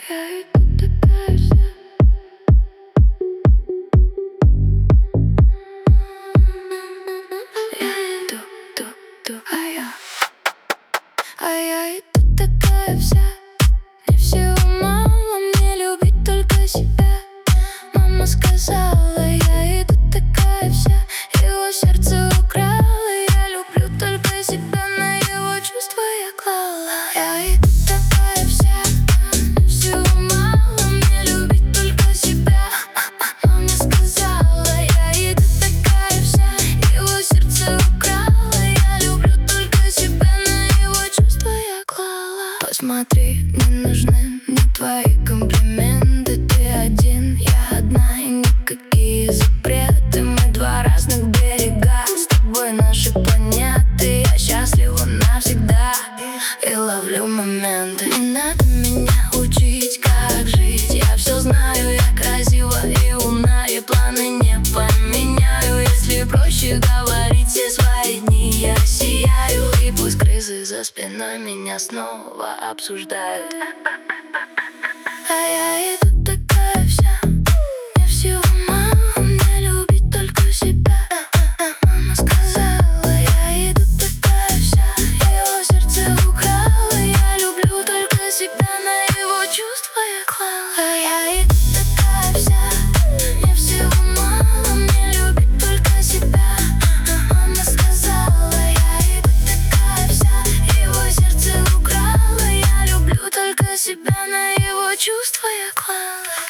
Я иду такая вся. Я иду, а я иду такая вся. Мне всего мало, мне любить только себя. Мама сказала, я иду такая вся. Его сердце украла, я люблю только себя. На его чувства я клала. Я иду такая вся. Мне всего мало, мне любить только себя. Мама сказала, я иду такая вся. Его сердце украла, я люблю только себя. На его чувства я клала. Посмотри, не нужны мне твои комплименты. Ты один, я одна, и никакие запреты. Мы два разных берега, с тобой наши планеты. Я счастлива навсегда и ловлю моменты. Не надо меня учить, как жить. Я все знаю, я красива и умна, и планы не поменяю. Если проще говорить, все свои дни я сияю. И пусть крысы за спиной меня снова обсуждают. А я иду такая вся. Мне всего мало, мне любить только себя. Мама сказала, я иду такая вся. Его сердце украла, я люблю только себя. На его чувства я клала. А я иду такая вся. Мне всего мало, мне любить только себя. Мама сказала, я иду такая вся. Его сердце украла, я люблю только себя. На его чувства я клала.